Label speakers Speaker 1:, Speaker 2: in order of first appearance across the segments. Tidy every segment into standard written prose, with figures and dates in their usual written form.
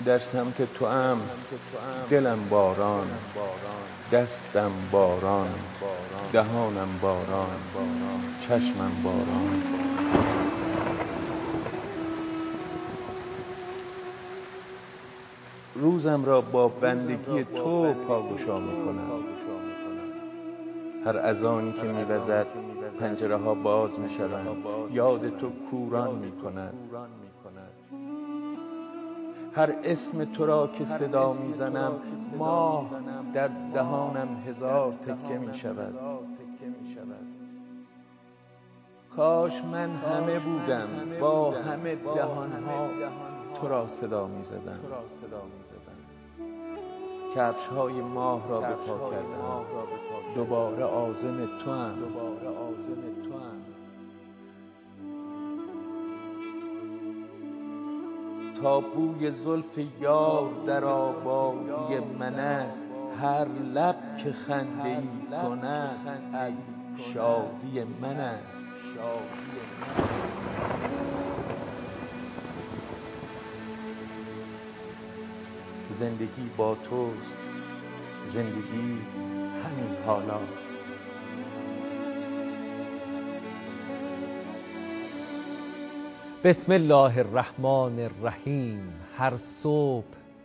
Speaker 1: در سمت تو ام، دلم باران، دستم باران، دهانم باران، چشمم باران. روزم را با بندگی تو پاگشا می‌کنم. هر اذانی که می‌وزد پنجره ها باز می‌شوند، یاد تو کوران می‌کند. هر اسم تو را که صدا می‌زنم، ماه در دهانم هزار تکه می‌شود. کاش من همه بودم، با همه دهان‌ها تو را صدا می‌زدم. کفش‌های ماه را به پا کردم، دوباره عازم توام. تا بوی زلف یار در آبادی من است، هر لب که خنده‌ای کند از شادی من است. زندگی با توست، زندگی همین حالاست.
Speaker 2: بسم الله الرحمن الرحیم. هر صبح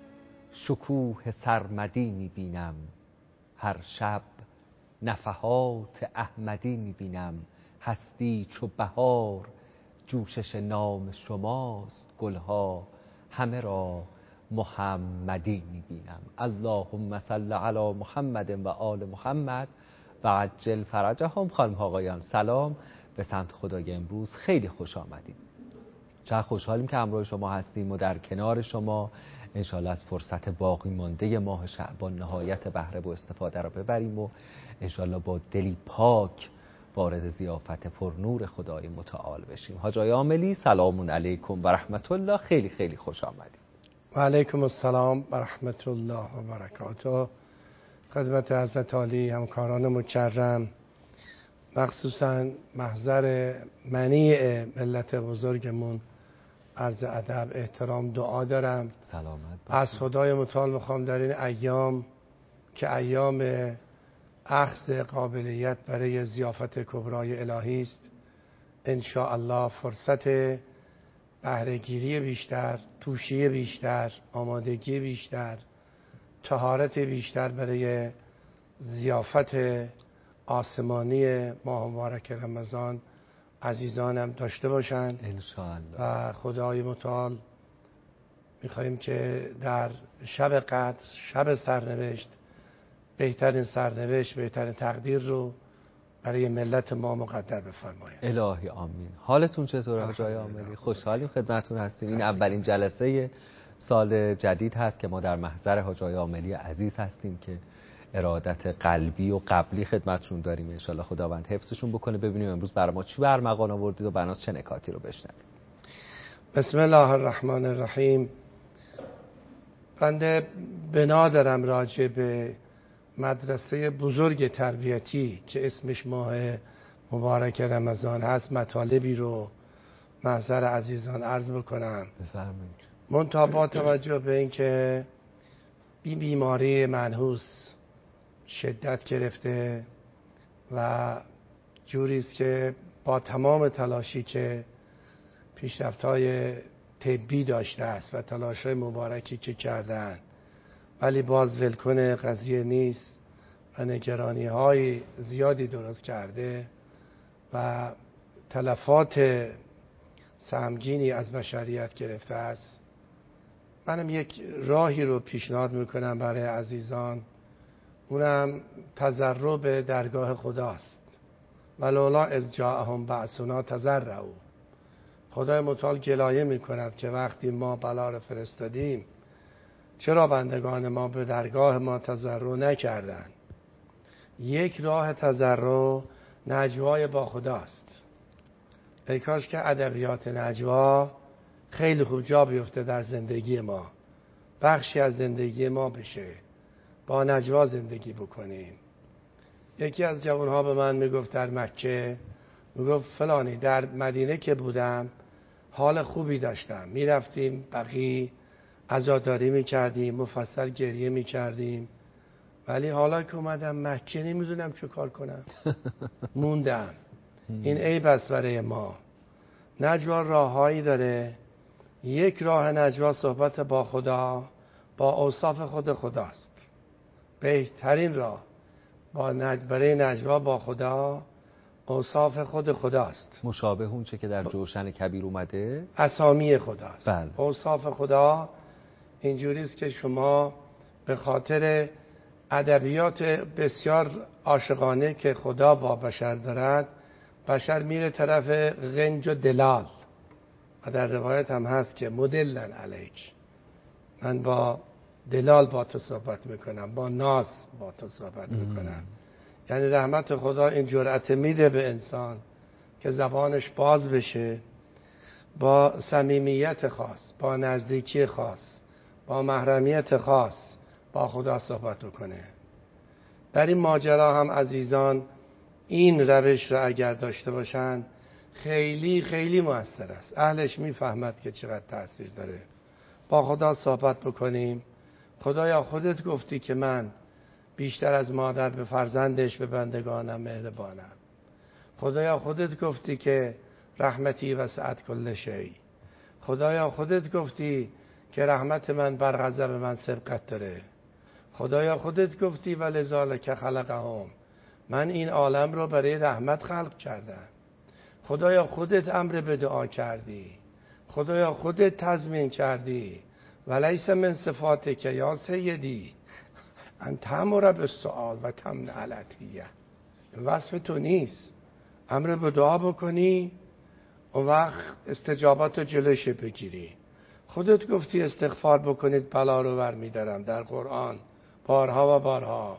Speaker 2: شکوه سرمدی می‌بینم، هر شب نفحات احمدی می‌بینم. هستی چو بهار جوشش نام شماست، گلها همه را محمدی می‌بینم. اللهم صل علی محمد و آل محمد و عجل فرجهم. خانم ها آقایان سلام به سمت خدای امروز. خیلی خوش آمدید. چقدر خوشحالیم که همراه شما هستیم و در کنار شما انشاءالله از فرصت باقی مانده ماه شعبان نهایت بهره و استفاده را ببریم و انشاءالله با دلی پاک وارد ضیافت پرنور خدای متعال بشیم. حاج آقای عاملی سلام علیکم و رحمت الله. خیلی خیلی خوش آمدید.
Speaker 3: و علیکم السلام و رحمت الله و برکاته. خدمت حضرت عالی، همکاران مکرم، مخصوصا محضر منیع ملت بزرگمون، عرض ادب احترام دعا دارم.
Speaker 2: سلامت
Speaker 3: از خدای متعال میخوام در این ایام که ایام اخذ قابلیت برای ضیافت کبرای الهی است، ان شاء الله فرصت بهره‌گیری بیشتر، توشیه بیشتر، آمادگی بیشتر، طهارت بیشتر برای ضیافت آسمانی ماه مبارک رمضان عزیزانم داشته باشند
Speaker 2: انشاءالله.
Speaker 3: و خدای متعال میخواییم که در شب قدر، شب سرنوشت، بهترین سرنوشت، بهترین تقدیر رو برای ملت ما مقدر بفرمایید.
Speaker 2: الهی آمین. حالتون چطوره حاج آقای عاملی؟ خوشحالیم خدمتتون هستیم. این اولین جلسه سال جدید هست که ما در محضر حاج آقای عاملی عزیز هستیم که ارادت قلبی و قبلی خدمتشون داریم. ان شاءالله خداوند حفظشون بکنه. ببینیم امروز برای ما چی برمغان آوردید و بناس چه نکاتی رو بشنویم.
Speaker 3: بسم الله الرحمن الرحیم. بنده بنا دارم راجع به مدرسه بزرگ تربیتی که اسمش ماه مبارک رمضان هست مطالبی رو محضر عزیزان عرض بکنم.
Speaker 2: بفرمایید.
Speaker 3: منتها با توجه به اینکه این بیماری منحوس شدت گرفته و جوری است که با تمام تلاشی که پیشرفت‌های طبی داشته است و تلاش‌های مبارکی که کردن، ولی باز ولکن قضیه نیست و نگرانی‌های زیادی درست کرده و تلفات سهمگینی از بشریت گرفته است. منم یک راهی رو پیشنهاد میکنم برای عزیزان، اونم تضرع به درگاه خداست. ولولا اذ جاءهم بأسنا تضرعوا. خدای متعال گلایه میکند که وقتی ما بلا رو فرستادیم چرا بندگان ما به درگاه ما تضرع نکردند. یک راه تضرع نجوای با خداست. ای کاش که ادبیات نجوا خیلی خوب جا بیفته در زندگی ما، بخشی از زندگی ما بشه، با نجوا زندگی بکنیم. یکی از جوانها به من میگفت در مکه، میگفت فلانی در مدینه که بودم حال خوبی داشتم، میرفتیم بقیع عزاداری میکردیم، مفصل گریه میکردیم، ولی حالا که اومدم مکه نمیدونم چه کار کنم. موندم. این عیب است برای ما. نجوا راههایی داره. یک راه نجوا صحبت با خدا با اوصاف خود خداست. بهترین راه برای نجوا با خدا اوصاف خود خداست.
Speaker 2: مشابه اون چه که در جوشن کبیر اومده،
Speaker 3: اسامی خداست.
Speaker 2: بله.
Speaker 3: اوصاف خدا اینجوری است که شما به خاطر ادبیات بسیار عاشقانه که خدا با بشر دارد، بشر میره طرف غنج و دلال، و در روایت هم هست که مدلن علیک، من با دلال با تو صحبت میکنم، با ناز با تو صحبت میکنم. یعنی رحمت خدا این جرأت میده به انسان که زبانش باز بشه، با صمیمیت خاص، با نزدیکی خاص، با محرمیت خاص با خدا صحبت کنه. در این ماجرا هم عزیزان این روش را اگر داشته باشن خیلی خیلی مؤثر است. اهلش میفهمد که چقدر تأثیر داره. با خدا صحبت بکنیم. خدایا خودت گفتی که من بیشتر از مادر به فرزندش به بندگانم مهربانم. خدایا خودت گفتی که رحمتی وسعت کل شیء. خدایا خودت گفتی که رحمت من بر غضب من سبقت داره. خدایا خودت گفتی ولذالک خلقهم، من این عالم رو برای رحمت خلق کردم. خدایا خودت امر به دعا کردی. خدایا خودت تضمین کردی ولیس من صفاتک یا سیدی ان تأمر بالسؤال و تمنع العطیه. وصف تو نیست. امر به دعا بکنی اون وقت استجابت رو جلوش بگیری. خودت گفتی استغفار بکنید بلا رو برمی‌دارم در قرآن بارها و بارها.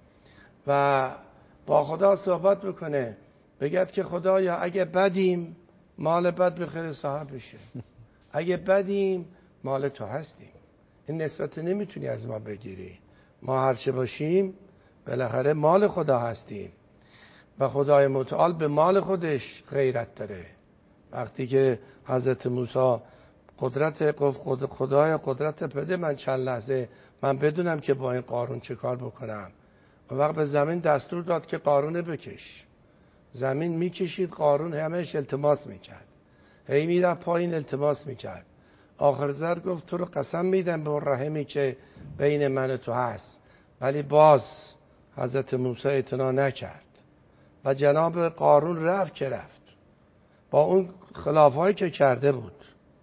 Speaker 3: و با خدا صحبت بکنه، بگید که خدایا اگه بدیم مال بد به خیر صاحبشه، اگه بدیم مال تو هستیم. این نسبت نمیتونی از ما بگیری. ما هرچه باشیم بالاخره مال خدا هستیم و خدای متعال به مال خودش غیرت داره. وقتی که حضرت موسی قدرت گفت خدایا قدرت بده من چند لحظه من بدونم که با این قارون چه کار بکنم. و وقت به زمین دستور داد که قارون بکش. زمین میکشید، قارون همش التماس میکرد، هی میرفت پایین التماس میکرد. آخر سر گفت تو رو قسم میدم به اون رحمی که بین من و تو هست. ولی باز حضرت موسی اعتنا نکرد و جناب قارون رفت که رفت با اون خلافایی که کرده بود.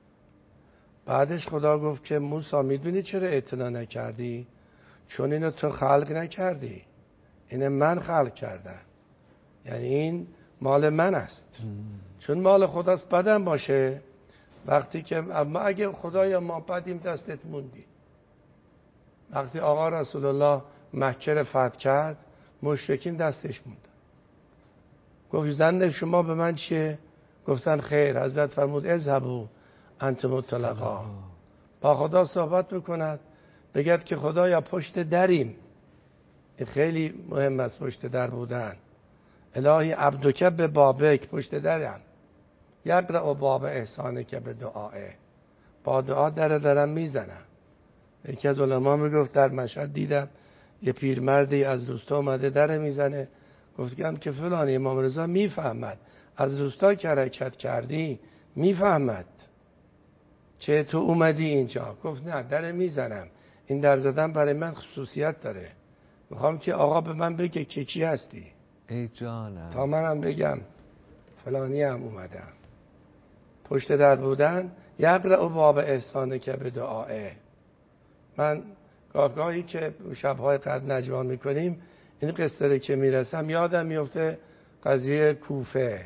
Speaker 3: بعدش خدا گفت که موسی میدونی چرا اعتنا نکردی؟ چون اینو تو خلق نکردی، اینه من خلق کردم. یعنی این مال من است. چون مال خداست بدم باشه وقتی که اما اگه خدایا ما بدیم دستت موندی. وقتی آقا رسول الله مکه رو فتح کرد مشرکین دستش موندن. گفت زن شما به من چیه؟ گفتن خیر. حضرت فرمود اذهبوا انتم الطلقاء. با خدا صحبت بکند، بگید که خدایا پشت دریم. این خیلی مهم است پشت در بودن. الهی عبدک به بابک، پشت درم. یقرأ باب احسانک به دعائه، با دعا دارم میزنم. یکی از علما میگفت در مشهد دیدم یه پیرمردی از روستا اومده در میزنه. گفتم که فلان امام رضا میفهمد، از روستا که حرکت کردی میفهمد چه تو اومدی اینجا. گفت نه در میزنم، این در زدن برای من خصوصیت داره، میخوام که آقا به من بگه که چی هستی
Speaker 2: ای جانم
Speaker 3: تا منم بگم فلانی هم اومدم. پشت در بودن یقرأ باب احسانه که به دعائه. من گاهی که شبهای قدر نجوا میکنیم این قصه رو که میرسم یادم میفته قضیه کوفه.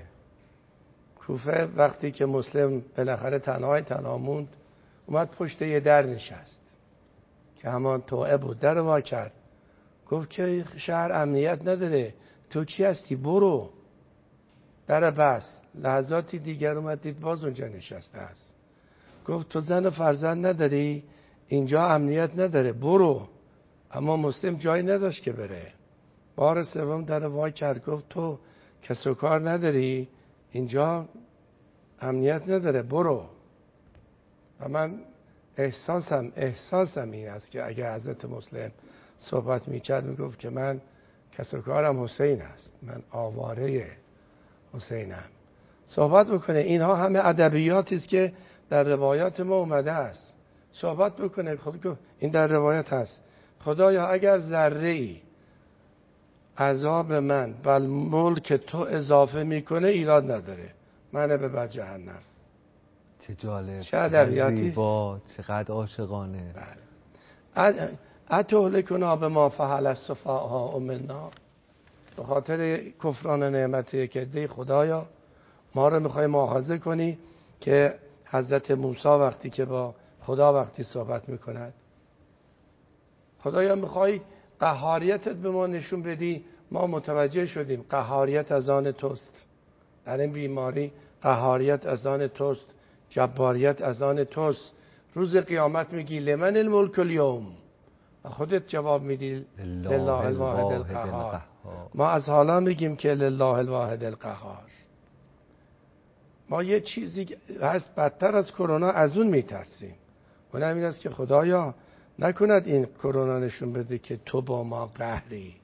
Speaker 3: وقتی که مسلم بالاخره تنها موند اومد پشت یه در نشست که همان توعه بود. در وا کرد گفت که شهر امنیت نداره، تو کی هستی؟ برو. در بس. لحظاتی دیگر اومد دید باز اونجا نشسته است. گفت تو زن و فرزند نداری؟ اینجا امنیت نداره، برو. اما مسلم جایی نداشت که بره. بار سوم در وا کرد گفت تو کس و کار نداری؟ اینجا امنیت نداره، برو. و من احساسم این است که اگر حضرت مسلم صحبت میکرد میگفت که من کسب و کارم حسین است، من آواره حسینم. صحبت بکنه. اینها همه ادبیاتی است که در روایات ما اومده است. صحبت بکنه. خود این در روایت هست. خدایا اگر ذره‌ای عذاب من و ملک تو اضافه میکنه ایراد نداره، منو ببر جهنم.
Speaker 2: چه جالب،
Speaker 3: چه ادبیاتی،
Speaker 2: چقدر عاشقانه.
Speaker 3: بله. اتهلکنا بما فعل السفهاء منا، به خاطر کفران نعمت که دی خدایا ما رو میخوای مؤاخذه کنی که حضرت موسی وقتی که با خدا وقتی صحبت میکند، خدایا میخوای قهاریتت به ما نشون بدی. ما متوجه شدیم قهاریت از آن توست، در این بیماری قهاریت از آن توست، جباریت از آن توست. روز قیامت میگی لمن الملک اليوم، و خودت جواب میدی لله الواحد القهار. ما از حالا میگیم که لله الواحد القهار. ما یه چیزی هست بدتر از کرونا، از اون میترسیم. اونم این است که خدایا نکند این کرونا نشون بده که تو با ما قهری.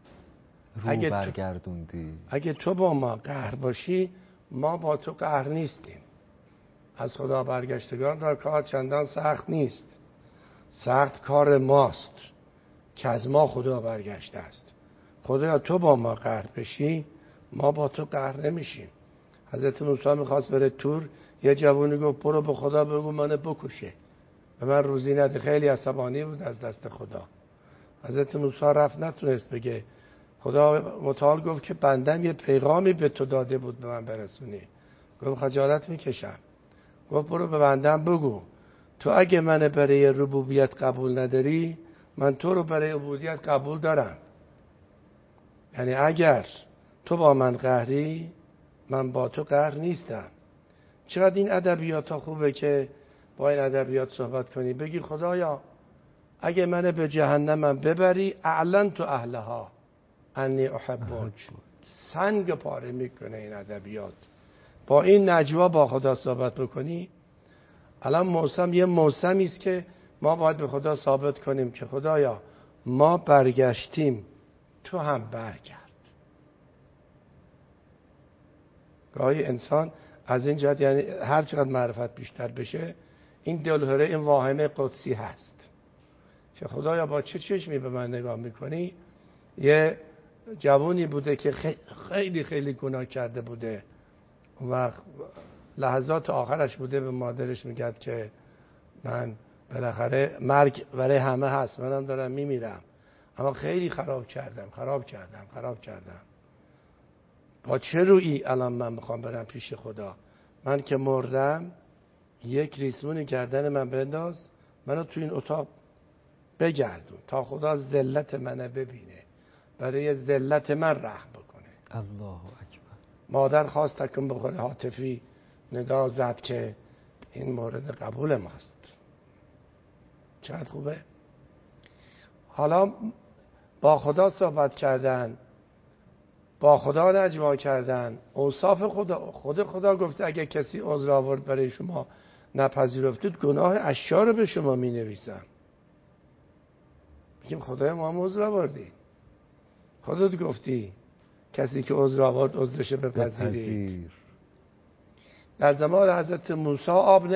Speaker 3: اگه تو با ما قهر باشی ما با تو قهر نیستیم. از خدا برگشتگان را کار چندان سخت نیست، سخت کار ماست که از ما خدا برگشته است. خدایا تو با ما قهر بشی ما با تو قهر نمیشیم. حضرت موسی میخواست بره تور، یه جوونی گفت برو به خدا بگو منو بکشه به من روزی نده. خیلی عصبانی بود از دست خدا. حضرت موسی رفت، نتونست بگه. خدا متعال گفت که بندم یه پیغامی به تو داده بود به من برسونی. گفت خجالت میکشم. گفت برو به بندم بگو تو اگه من برای ربوبیت قبول نداری من تو رو برای عبودیت قبول دارم. یعنی اگر تو با من قهری من با تو قهر نیستم. چقدر این ادبیات ها خوبه که با این ادبیات صحبت کنی، بگی خدایا اگه منو به جهنمم ببری اعلنت اهلها انی احبک. سنگ پاره میکنه این ادبیات. با این نجوا با خدا صحبت بکنی. الان موسم یه موسمی است که ما باید به خدا ثابت کنیم که خدایا ما برگشتیم تو هم برگرد. گاهی انسان از این جهت، یعنی هر چقدر معرفت بیشتر بشه، این دلهره، این واهمه قدسی هست که خدایا با چه چشمی به من نگاه میکنی. یه جوانی بوده که خیلی خیلی گناه کرده بوده و لحظات آخرش بوده، به مادرش میگه که من بالاخره مرگ برای همه هست، منم دارم میمیرم اما خیلی خراب کردم. با چه رویی الان من میخوام برم پیش خدا؟ من که مردم یک ریسمونی گردن من بنداز، منو تو این اتاق بگردون تا خدا ذلت منو ببینه، برای ذلت من رحم بکنه.
Speaker 2: الله اکبر.
Speaker 3: مادر خواست تکون بخوره، هاتفی ندا زد که این مورد قبول ماست. چقدر خوبه. حالا با خدا صحبت کردن، با خدا نجوا کردن، اوصاف خدا گفته اگه کسی عذر آورد برای شما نپذیرفتید گناه اشیا رو به شما می نویسم. میگیم خدای ما عذر آوردی، خودت گفتی کسی که عذر آورد عذرش بپذیرید. در زمان حضرت موسی آب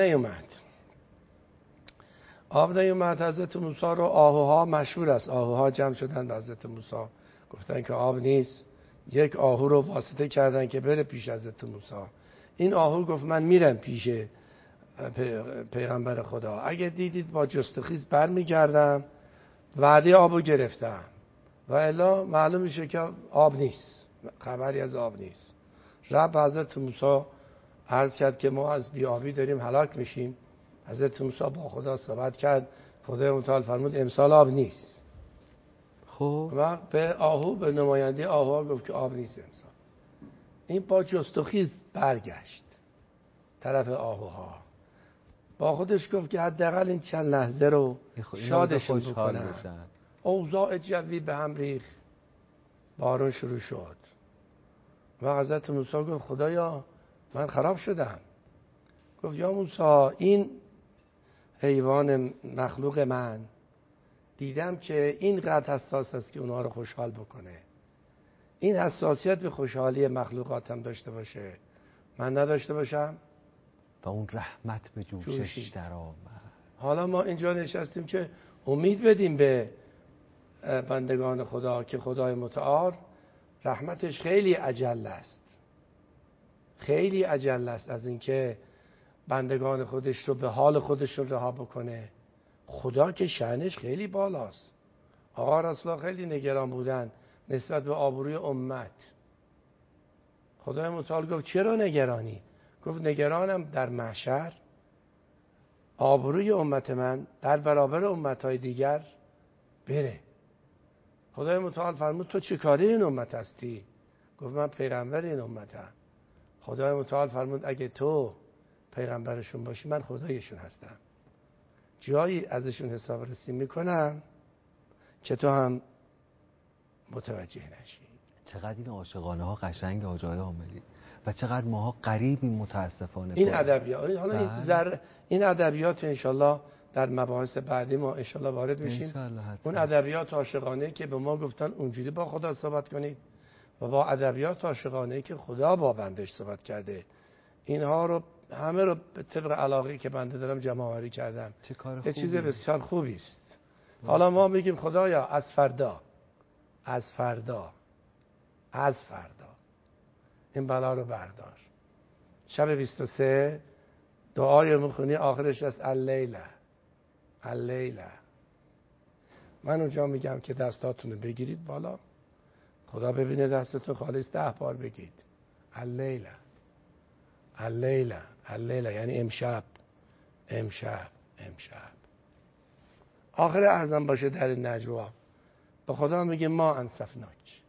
Speaker 3: نیومد. حضرت موسی رو آهوها، مشهور است، آهوها جمع شدن به حضرت موسی گفتن که آب نیست. یک آهو رو واسطه کردن که بره پیش حضرت موسی. این آهو گفت من میرم پیش پیغمبر خدا، اگه دیدید با جست و خیز برمیگردم، وعده آبو گرفتم و الا معلوم میشه که آب نیست، خبری از آب نیست. رب حضرت موسی عرض کرد که ما از بیابی داریم هلاک میشیم. حضرت موسی با خدا صحبت کرد، خدای متعال فرمود امسال آب نیست.
Speaker 2: خب
Speaker 3: و به آهو، به نماینده آهوها گفت که آب نیست امسال. این با جست و خیز برگشت طرف آهوها، با خودش گفت که حداقل این چند لحظه رو شادشون بکنم. اوضاع جوی به هم ریخت، بارون شروع شد و حضرت موسی گفت خدایا من خراب شدم. گفت یا موسی این حیوان مخلوق من دیدم که اینقدر حساس است که اونها رو خوشحال بکنه. این حساسیت به خوشحالی مخلوقاتم داشته باشه، من نداشته باشم
Speaker 2: و اون رحمت به جوشش در آمد.
Speaker 3: حالا ما اینجا نشستیم که امید بدیم به بندگان خدا که خدای متعال رحمتش خیلی اجل است، خیلی اجل است از اینکه بندگان خودش رو به حال خودشون رها بکنه. خدا که شأنش خیلی بالاست. آقا رسول الله خیلی نگران بودن نسبت به آبروی امت. خدای متعال گفت چرا نگرانی؟ گفت نگرانم در محشر آبروی امت من در برابر امتهای دیگر بره. خدای متعال فرمود تو چه کاره این امت هستی؟ گفت من پیغمبر این امتم. خدای متعال فرمود اگه تو پیغمبرشون باشی من خدایشون هستم. جایی ازشون حساب رسی میکنم که تو هم متوجه نشی.
Speaker 2: چقدر این عاشقانه ها قشنگ حاج آقای عاملی و چقدر ماها غریبیم متاسفانه.
Speaker 3: این ادبیات حالا این ادبیات انشالله در مباحث بعدی ما انشالله وارد میشیم. اون ادبیات عاشقانه که به ما گفتن اونجوری با خدا صحبت کنید و با ادبیات عاشقانه که خدا با بندش صحبت کرده، اینها رو همه رو به طبق علاقه‌ای که بنده دارم جمع آوری کردم. یه چیز بسیار خوبی است. حالا ما میگیم خدایا از فردا این بلا رو بردار. شب 23 دعای میخونی آخرش از اللیله. من اونجا میگم که دستاتونو بگیرید بالا، خدا ببینه دستتون خالی 10 بار بگید اللیله یعنی امشب. آخر اعظم باشه در این نجوا به خدا میگه ما انصفناک.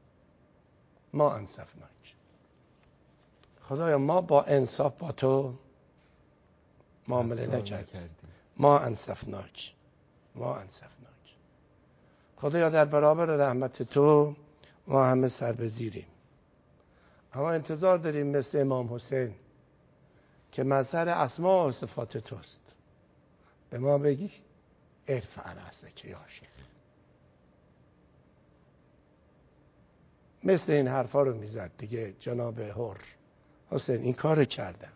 Speaker 3: خدایا ما با انصاف با تو معامله نکردیم. ما انصفناک. خدایا در برابر رحمت تو ما همه سر به زیریم، اما انتظار داریم مثل امام حسین که مظهر اسما و صفات توست به ما بگی ارفع رأسک یا شیخ. مثل این حرفا رو میزد دیگه جناب حر. حسین این کار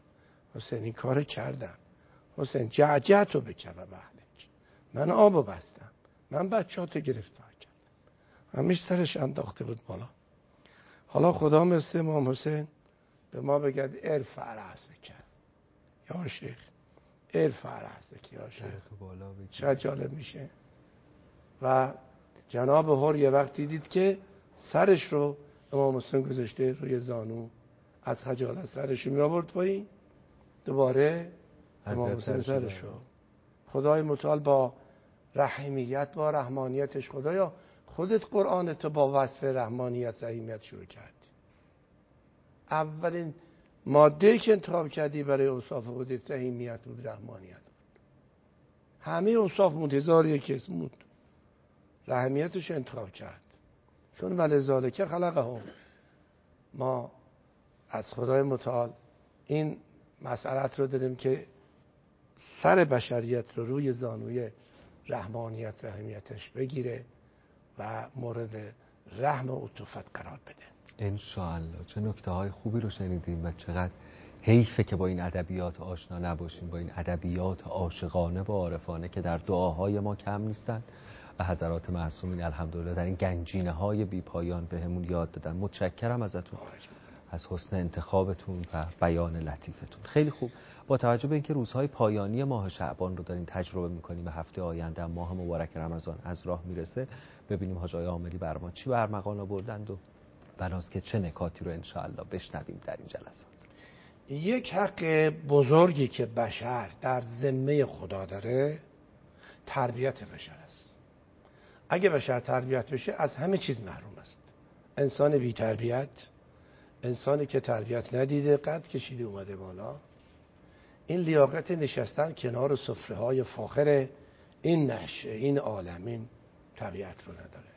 Speaker 3: کردم، حسین جعجعتو بکبه بهلک، من آبو بستم، من بچه‌هاتو گرفتار کردم. همیشه سرش انداخته بود بالا. حالا خدا مثل امام حسین به ما بگد ارفع رأسک یا شیخ، چقدر جالب میشه. و جناب حر یه وقتی دید که سرش رو امام حسین گذاشته روی زانو، از خجالت سرش رو می آورد پایین، دوباره امام حسین سرش رو. خدای متعال با رحیمیت با رحمانیتش، خدایا خودت قرآن تو با وصف رحمانیت رحیمیت شروع کردی. اولین ماده که انتخاب کردی برای اوصاف خودت رحیمیت بود، رحمانیت بود. همه اوصاف بود، 1001 اسم بود، رحمیتش انتخاب کرد. چون ولذالک خلقهم. ما از خدای متعال این مسئلت رو داریم که سر بشریت رو روی زانوی رحمانیت رحمیتش بگیره و مورد رحم و عطوفت قرار بده
Speaker 2: انشاءالله. چه نکته های خوبی رو شنیدیم و چقدر حیفه که با این ادبیات آشنا نباشیم، با این ادبیات عاشقانه و عارفانه که در دعاهای ما کم نیستند و حضرات معصومین الحمدلله در این گنجینه های بی پایان بهمون یاد دادن. متشکرم ازتون از حسن انتخابتون و بیان لطیفتون. خیلی خوب. با توجه به اینکه روزهای پایانی ماه شعبان رو داریم تجربه می‌کنیم و هفته آینده ماه مبارک رمضان از راه میرسه، ببینیم حاج آقای عاملی برام چی برمغان آوردند و بناست که چه نکاتی رو انشاءالله بشنویم در این جلسات.
Speaker 3: یک حق بزرگی که بشر در ذمه خدا داره تربیت بشر است. اگه بشر تربیت بشه از همه چیز محروم است. انسان بی تربیت، انسانی که تربیت ندیده قد کشیده اومده بالا، این لیاقت نشستن کنار سفره‌های فاخر این نشه این عالم این طبیعت رو نداره.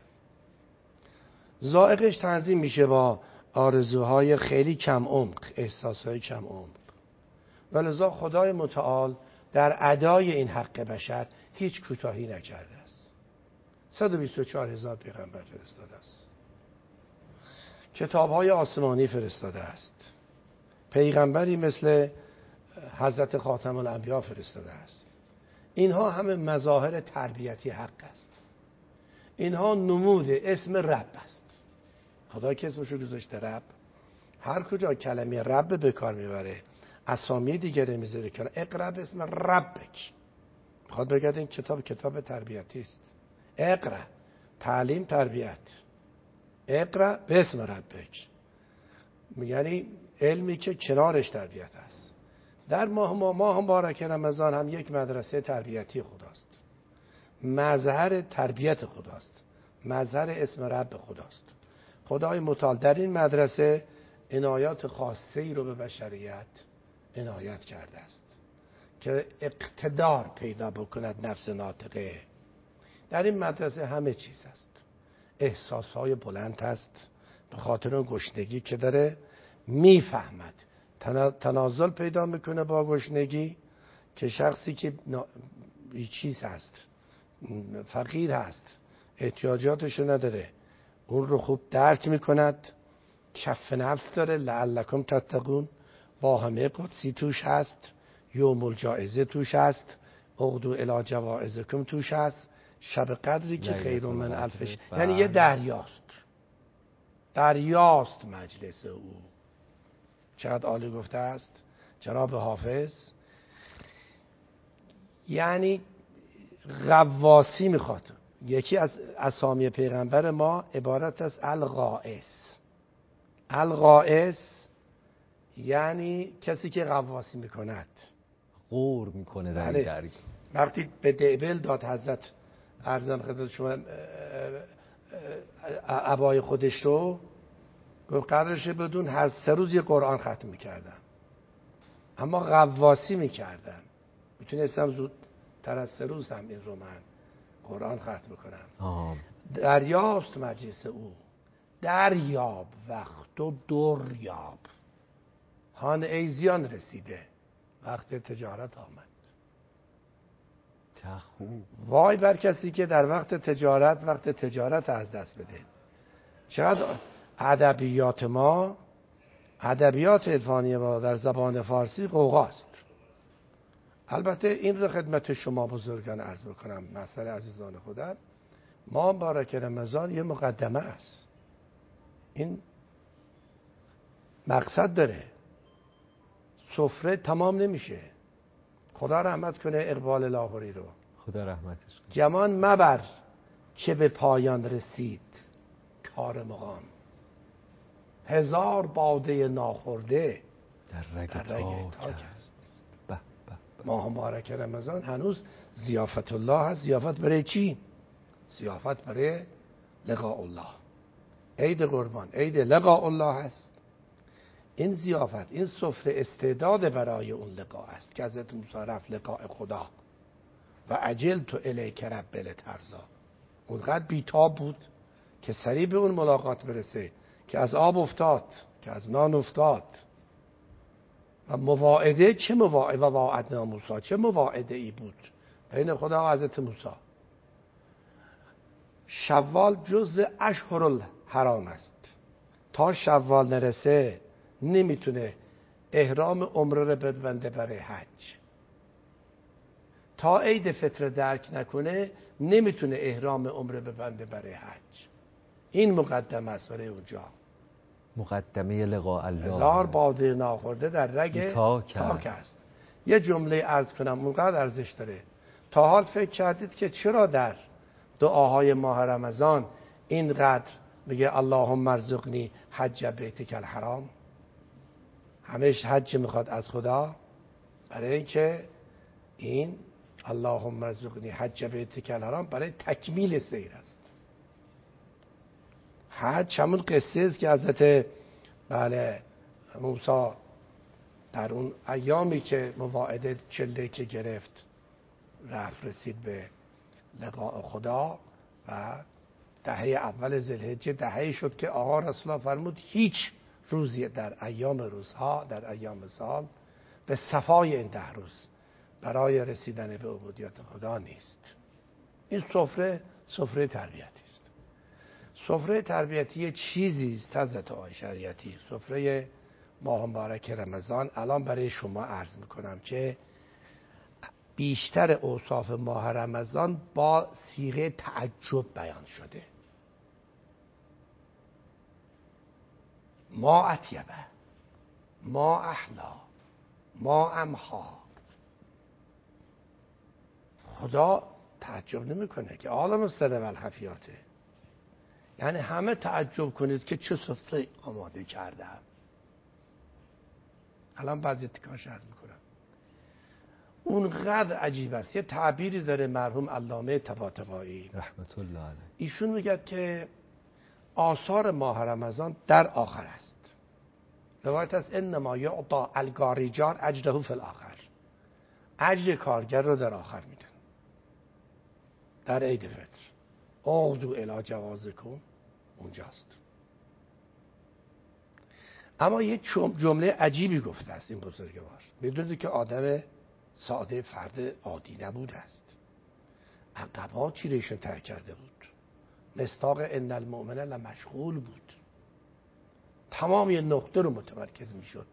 Speaker 3: ذائقش تنظیم میشه با آرزوهای خیلی کم عمق، احساسهای کم عمق. ولذا خدای متعال در ادای این حق بشر هیچ کوتاهی نکرده است. 124,000 پیغمبر فرستاده است، کتاب‌های آسمانی فرستاده است، پیغمبری مثل حضرت خاتم الانبیا فرستاده است. اینها همه مظاهر تربیتی حق است. اینها نمود اسم رب است. خدا که اسمشو گذاشته رب، هر کجا کلمه رب به کار میبره اسامی دیگری میذاره که اقرا اسم ربک، میخواد بگه این کتاب تربیتی است. اقرا تعلیم تربیت، اقرا به اسم ربک، یعنی علمی که کنارش تربیت است. در ماه مبارک رمضان هم یک مدرسه تربیتی خداست، مظهر تربیت خداست، مظهر اسم رب خداست. خدای متعال در این مدرسه عنایات خاصه‌ای رو به بشریت عنایت کرده است که اقتدار پیدا بکند نفس ناطقه. در این مدرسه همه چیز است. احساسهای بلند هست به خاطر اون گشنگی که داره، میفهمد، تنازل پیدا میکنه با گشنگی، که شخصی که چیز هست، فقیر هست، احتیاجاتشو نداره، اون رو خوب درک میکند. کف نفس داره، لعلکم تتقون، واهمه قدسی توش هست، یوم الجائزه توش هست، اغدو الی جوائزکم توش هست، شب قدری که خیر من الفش، یعنی یه دریاست مجلس او. چقدر عالی گفته است جناب حافظ. یعنی غواصی میخواد. یکی از اسامی پیغمبر ما عبارت است الغائص. الغائص یعنی کسی که غواصی میکند،
Speaker 2: غور میکنه در این دریا.
Speaker 3: وقتی به دعبل داد حضرت عرضم خدمت شما عبای خودش رو، گفت قرارشه بدون هر 3 روز یه قرآن ختم میکردم، اما غواصی میکردم، میتونستم زودتر از 3 روز هم این رو من قرآن ختم کنم. دریاست مجلس او، دریاب وقت و دریاب، هان ای زیان رسیده وقت تجارت آمد. وای بر کسی که در وقت تجارت از دست بده. چقدر ادبیات ما، ادبیات عرفانی ما در زبان فارسی غوغاست. البته این رو خدمت شما بزرگان عرض بکنم، مسئله عزیزان خودم، ما مبارک رمضان یه مقدمه است. این مقصد داره، سفره تمام نمیشه. خدا رحمت کنه اقبال لاهوری رو،
Speaker 2: خدا رحمتش کنه.
Speaker 3: گمان مبر که به پایان رسید کار مقام، 1000 باده ناخورده
Speaker 2: در رگ تاک است.
Speaker 3: ماه مبارک رمضان هنوز ضیافت الله هست. ضیافت برای چی؟ ضیافت برای لقاء الله. عید قربان عید لقاء الله هست. این ضیافت، این سفره استعداد برای اون لقاء است که حضرت موسی رفت لقاء خدا و عجلت الیک رب لترضی. اونقدر بیتاب بود که سریع به اون ملاقات برسه، که از آب افتاد، که از نان افتاد. و مواعده، چه مواعده و واعدنا موسی، چه مواعده ای بود بین خدا و حضرت موسی. شوال جزء اشهر الحرام است. تا شوال نرسه نمیتونه احرام عمره رو ببنده برای حج. تا عید فطر درک نکنه نمیتونه احرام عمره ببنده برای حج. این مقدمه است برای اونجا.
Speaker 2: مقدمه لقاء الله.
Speaker 3: 1000 باده ناخورده در رگ تاک است. یه جمله عرض کنم، اونقدر ارزش داره. تا حال فکر کردید که چرا در دعاهای ماه رمضان اینقدر میگه اللهم ارزقنی حج بیتک الحرام؟ همش حج میخواد از خدا، برای اینکه این اللهم ارزقنی حج بیتک الحرام برای تکمیل سیر است. حج همون قصه است که حضرت موسی در اون ایامی که مواعده چله که گرفت رفت رسید به لقاء خدا و دهه اول ذوالحجه دهه شد که آقا رسول الله فرمود هیچ روزی در ایام روزها، در ایام سال به صفای این 10 روز برای رسیدن به عبودیت خدا نیست. این سفره تربیتی است. سفره تربیتی یه چیزی است حضرت آقای شریعتی. سفره ماه مبارک رمضان الان برای شما عرض میکنم که بیشتر اوصاف ماه رمضان با صیغه تعجب بیان شده. ما اطیبه، ما احلا، ما امها. خدا تعجب نمیکنه که عالم السر و الخفیاته. یعنی همه تعجب کنید که چه سفره آماده کردم. الان بعضی تکانش عرض میکنم. اونقدر عجیب است. یه تعبیری داره مرحوم علامه طباطبایی
Speaker 2: رحمت الله علیه.
Speaker 3: ایشون میگه که آثار ماه رمضان در آخر است. روایت است انما یعطی الگاریجان اجره فی الاخر. اجر کارگر رو در آخر میدن. در عید فطر اغدوا الی جوازکم اونجاست. اما یه جمله عجیبی گفته است این بزرگوار. بدونید که آدم ساده فرد عادی نبوده است. عقباتی رو ایشون طی کرده بود. مصداق ان المؤمن لمشغول بود. تمام یه نقطه رو متمرکز میشد.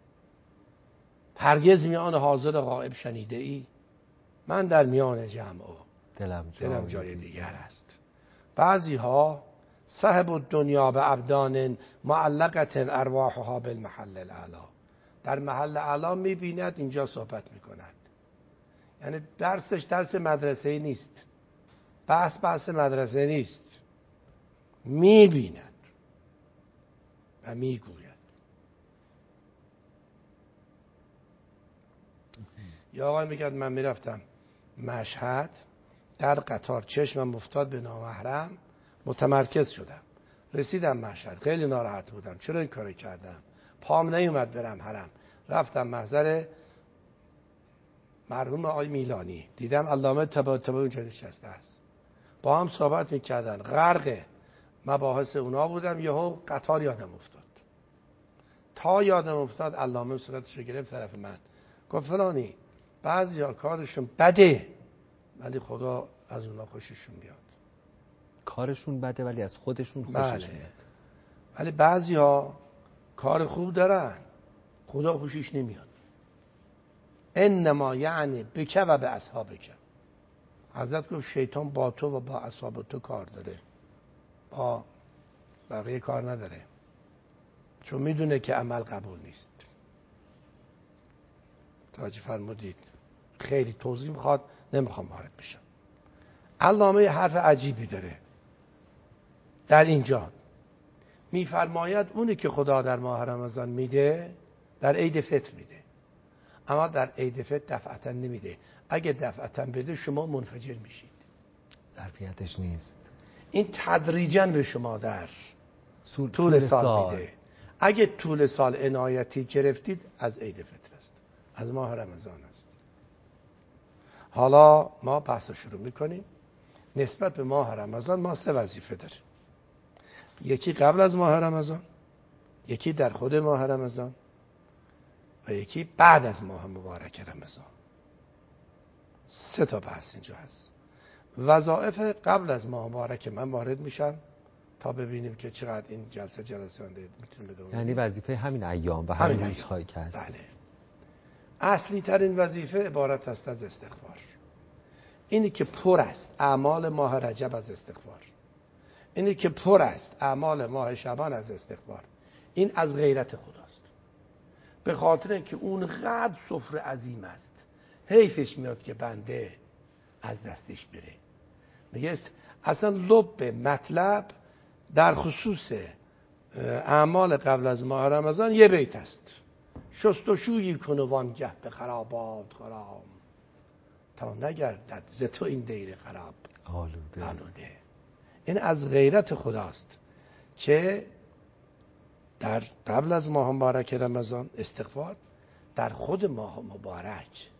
Speaker 3: هرگز میان حاضر غائب شنیده ای من در میان جمع دلم جای دیگر است. بعضی ها صاحب الدنیا به ابدان معلقت ارواحها بالمحل الاعلی. در محل اعلی میبیند اینجا صحبت میکند. یعنی درسش درس مدرسه‌ای نیست. بحث مدرسه نیست. میبیند و میگوید. یا آقای میگه من میرفتم مشهد، در قطار چشمم افتاد به نامحرم، متمرکز شدم. رسیدم مشهد، خیلی ناراحت بودم. چرا این کارو کردم؟ پام نیومد برم حرم. رفتم محضر مرحوم آقای میلانی، دیدم علامه طباطبایی اونجا نشسته است. با هم صحبت میکردن. غرق مباحث اونا بودم. یهو قطار یادم افتاد. تا یادم افتاد علامه صورتش رو گرفت طرف من، گفت فلانی بعضیا کارشون بده ولی خدا از اونا خوششون بیاد.
Speaker 2: کارشون بده ولی از خودشون خوششون
Speaker 3: بله.
Speaker 2: بیاد.
Speaker 3: ولی بعضیا کار خوب دارن خدا خوشش نمیاد. انما یعنی بکه و به اصحابک. حضرت گفت شیطان با تو و با اصحاب تو کار داره، با بقیه کار نداره، چون میدونه که عمل قبول نیست. توجه فرمودید؟ خیلی توضیح میخواد، نمیخوام وارد بشم. علامه حرف عجیبی داره در اینجا. میفرماید اونی که خدا در ماه رمضان میده در عید فطر میده، اما در عید فطر دفعتا نمیده. اگه دفعتا بده شما منفجر میشید.
Speaker 2: ظرفیتش نیست.
Speaker 3: این تدریجاً به شما در طول سال میده. اگه طول سال عنایتی گرفتید از عید فطر است، از ماه رمضان است. حالا ما بحث رو شروع میکنیم. نسبت به ماه رمضان ما 3 وظیفه داریم. یکی قبل از ماه رمضان، یکی در خود ماه رمضان و یکی بعد از ماه مبارک رمضان. 3 تا بحث اینجا هست. وظایف قبل از ماه مبارک من وارد میشم تا ببینیم که چقدر این جلسه میتونه بدون.
Speaker 2: یعنی وظیفه همین ایام و همین روزهایی که هست.
Speaker 3: بله. اصلی ترین وظیفه عبارت است از استغفار. اینی که پر است اعمال ماه رجب از استغفار. اینی که پر است اعمال ماه شعبان از استغفار. این از غیرت خداست. به خاطر اینکه اونقدر سفره عظیم است، حیفش میاد که بنده از دستش بره. میگه اصلا لب مطلب در خصوص اعمال قبل از ماه رمضان یه بیت است: شست و شویی کن و وانگه به خرابات خرام، تا نگردد ز تو این دیر خراب آلوده. این از غیرت خداست که در قبل از ماه مبارک رمضان استغفار، در خود ماه مبارک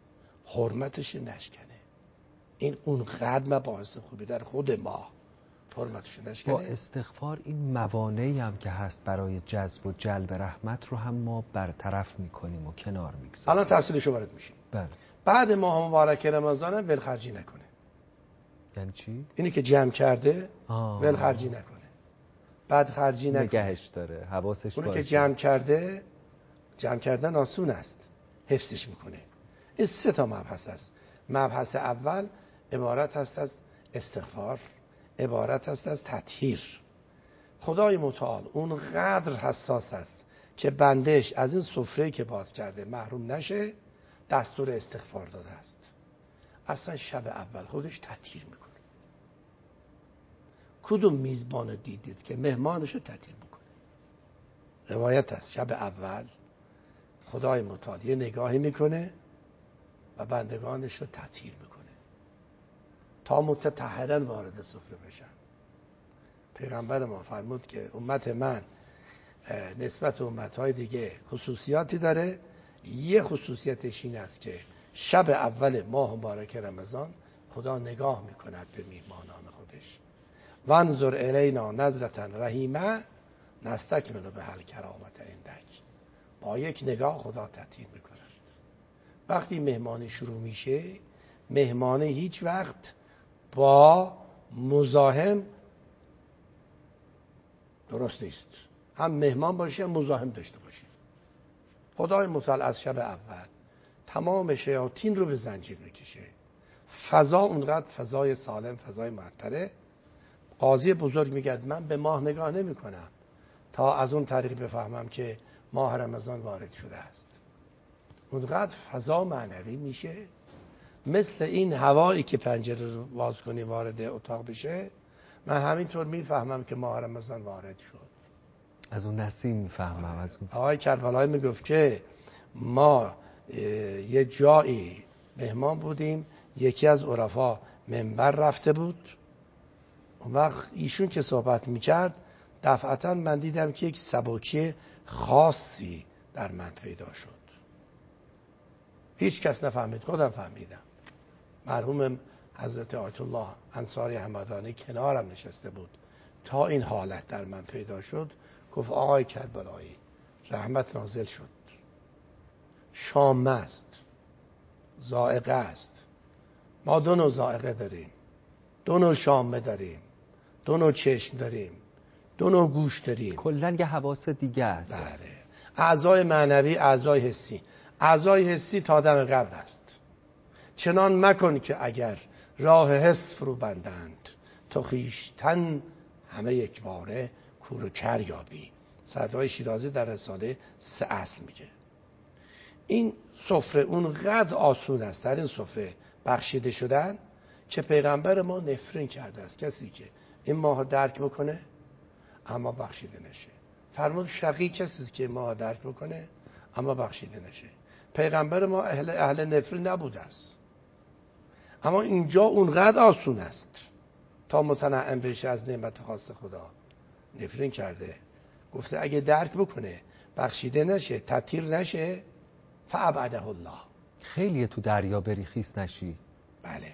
Speaker 3: حرمتش نشکنه. این اونقدر مباحث خوبی در خود ماه حرمتشو
Speaker 2: با
Speaker 3: نشکنه.
Speaker 2: استغفار این موانعی هم که هست برای جذب و جلب رحمت رو هم ما برطرف میکنیم و کنار میگذاریم.
Speaker 3: الان تفصیلشو وارد میشیم.
Speaker 2: بله.
Speaker 3: بعد ماه مبارک رمضان ولخرجی نکنه.
Speaker 2: یعنی چی؟
Speaker 3: اینی که جمع کرده ولخرجی نکنه، بعد خرجی نکنه،
Speaker 2: نگهش داره، حواسش باشه.
Speaker 3: اونی که جمع کرده، جمع کردن آسون است، حفظش میکنه. این 3 مبحث است. مبحث اول عبارت است از استغفار، عبارت است از تطهیر. خدای متعال اونقدر حساس است که بندش از این سفره‌ای که باز کرده محروم نشه، دستور استغفار داده است. اصلا شب اول خودش تطهیر میکنه. کدوم میزبان دیدید که مهمانش رو تطهیر میکنه؟ روایت است شب اول خدای متعال یه نگاهی میکنه و بندگانش رو تطهیر میکنه تا متطهرن وارد سفره بشن. پیغمبر ما فرمود که امت من نسبت امتهای دیگه خصوصیاتی داره. یه خصوصیتش این است که شب اول ماه مبارک رمضان خدا نگاه میکند به میهمانان خودش. وانظر الینا نظرة رحیمه نستکمل بهل کرامت عندک. با یک نگاه خدا تطهیر میکند. وقتی مهمانی شروع میشه، مهمانه هیچ وقت با مزاحم درست نیست. هم مهمان باشه هم مزاحم داشته باشه. خدای متعال از شب اول تمام شیاطین رو به زنجیر میکشه. فضا اونقدر فضای سالم، فضای معطره. قاضی بزرگ میگه من به ماه نگاه نمی کنم تا از اون طریق بفهمم که ماه رمضان وارد شده است. اونقدر فضا معنوی میشه، مثل این هوایی که پنجره رو باز کنی وارد اتاق بشه. من همینطور میفهمم که ماه رمضان وارد شد.
Speaker 2: از اون نسیم میفهمم. از اون
Speaker 3: آقای کربلایی میگفت که ما یه جایی مهمان بودیم، یکی از عرفا منبر رفته بود. اون وقت ایشون که صحبت میکرد دفعتا من دیدم که یک سبکی خاصی در من پیدا شد. هیچ کس نفهمید، خودم فهمیدم. مرحوم حضرت آیت الله انصاری همدانی کنارم نشسته بود. تا این حالت در من پیدا شد گفت آقای کربلایی رحمت نازل شد. شامه است، ذائقه است. ما 2 نوع ذائقه داریم، 2 نوع شامه داریم، 2 نوع چشم داریم، 2 نوع گوش داریم.
Speaker 2: کلا یه حواس دیگه است.
Speaker 3: بله. اعضای معنوی، اعضای حسی. اعضای حسی تا دم قبر است. چنان مکن که اگر راه حس فرو بندند، تو خویشتن همه یک باره کور و کر یابی. سعدای شیرازی در رساله 3 اصل میگه. این سفره اونقدر آسون است در این سفره بخشیده شدن که پیغمبر ما نفرین کرده است کسی که این ماه درک بکنه اما بخشیده نشه. فرمود شقی کسی که این ماه درک بکنه اما بخشیده نشه. پیغمبر ما اهل نفرین نبوده است، اما اینجا اونقدر آسون است تا متنعم بشه از نعمت خاص خدا. نفرین کرده، گفته اگه درک بکنه بخشیده نشه، تطهیر نشه، فابعده الله.
Speaker 2: خیلی تو دریا بری خیس نشی.
Speaker 3: بله.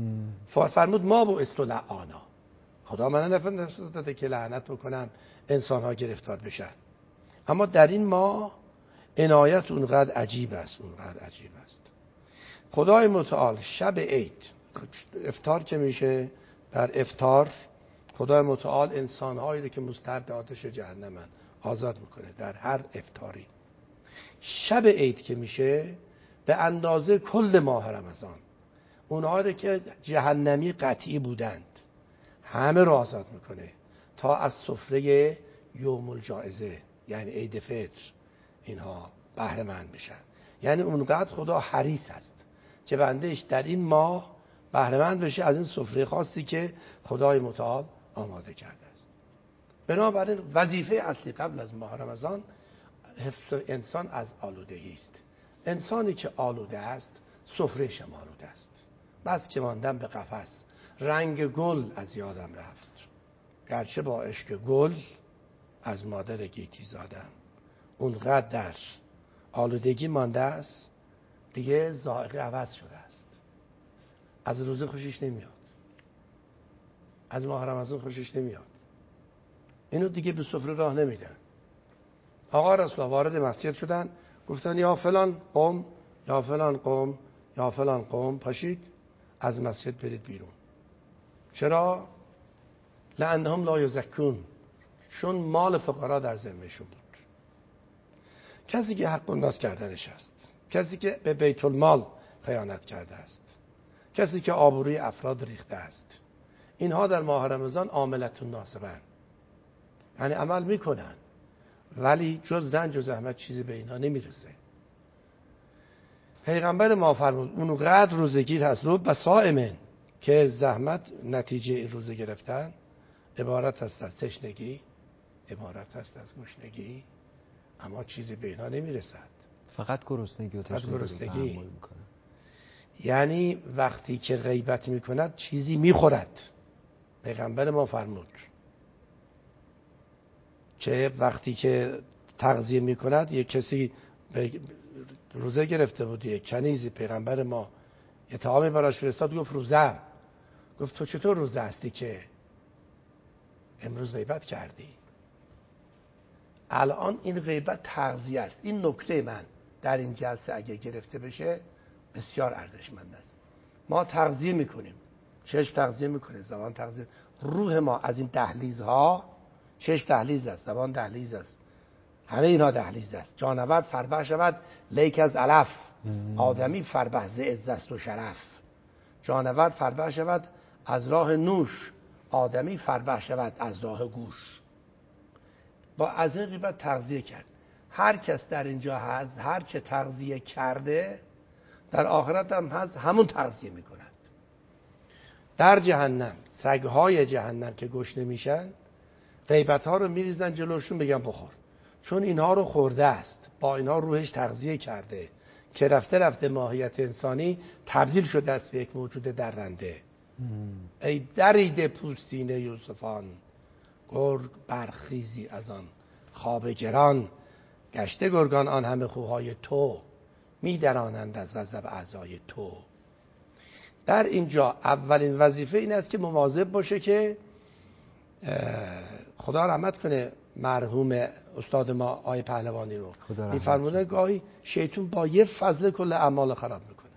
Speaker 3: فرمود ما با استلعانا. خدا من نفرین داده که لعنت بکنم انسان ها گرفتار بشن، اما در این ما عنایت اونقدر عجیب است، اونقدر عجیب است. خدای متعال شب عید افطار که میشه، در افطار خدای متعال انسان‌هایی رو که مستعد آتش جهنمن آزاد میکنه در هر افطاری. شب عید که میشه به اندازه کل ماه رمضان اونها رو که جهنمی قطعی بودند همه رو آزاد میکنه تا از سفره یوم الجائزه یعنی عید فطر اینها بهره مند بشن. یعنی اونقدر خدا حریص است که بندهش در این ماه بهره مند بشه از این سفره خاصی که خدای متعال آماده کرده است. بنابراین وظیفه اصلی قبل از ماه رمضان حفظ انسان از آلودگی است. انسانی که آلوده است سفره‌اش هم آلوده است. بس که ماندم به قفس رنگ گل از یادم رفت، گرچه با عشق گل از مادر گیتی زادم. اونقدر در آلودگی مانده است دیگه ذائقه عوض شده است، از روزه خوشش نمیاد. از ماه رمضان خوشش نمیاد. اینو دیگه به سفره راه نمیدن. آقا رسول الله وارد مسجد شدن، گفتن یا فلان قوم، یا فلان قوم، یا فلان قوم، پاشید از مسجد برید بیرون. چرا؟ لأنهم لا یزکون، چون مال فقرا در ذمهشون بود. کسی که حق الناس کردنش است، کسی که به بیت المال خیانت کرده است، کسی که آبروی افراد ریخته است، اینها در ماه رمضان عاملة ناصبن، یعنی عمل میکنن ولی جز رنج و زحمت چیزی به اینها نمیرسه. پیغمبر ما فرمود اونقدر روزگیر هست رو بصائمن که زحمت نتیجه این روزه گرفتن عبارت است از تشنگی، عبارت است از گشنگی، اما چیزی به اینها نمیرسد.
Speaker 2: فقط گرسنگی و تشنگی میکنه.
Speaker 3: یعنی وقتی که غیبت میکند چیزی میخورد. پیغمبر ما فرمود که وقتی که تغذیه میکند، یک کسی روزه گرفته بود، یک کنیزی، پیغمبر ما یه طعامی براش فرستاد، گفت روزه. گفت تو چطور روزه هستی که امروز غیبت کردی؟ الان این غیبت تغذیه است. این نکته من در این جلسه اگه گرفته بشه بسیار ارزشمند است. ما تغذیه میکنیم، چشم تغذیه میکنه، زبان تغذیه، روح ما از این دهلیزها، چشم دهلیز است، زبان دهلیز است، همه اینها دهلیز است. جانورد فربه شود لیک از علف، آدمی فربه ز عزت و شرف. جانورد فربه شود از راه نوش، آدمی فربه شود از راه گوش. با از این غیبت تغذیه کرد. هر کس در اینجا هست، هر چه تغذیه کرده در آخرت هم هست، همون تغذیه میکند. در جهنم سگهای جهنم که گشنه میشن، غیبت ها رو میریزن جلوشون، بگن بخور، چون اینها رو خورده است، با اینها روحش تغذیه کرده که رفته رفته ماهیت انسانی تبدیل شده است به یک موجود درنده. ای درید پوستین یوسفان، گرگ برخیزی از آن خواب گران. گشته گرگان آن همه خوهای تو، میدرانند از غضب اعضای تو. در اینجا اولین وظیفه این است که مواظب باشه که خدا رحمت کنه مرحوم استاد ما آقای پهلوانی رو، میفرمونه گاهی شیطان با یه فضل کل اعمال خراب میکنه.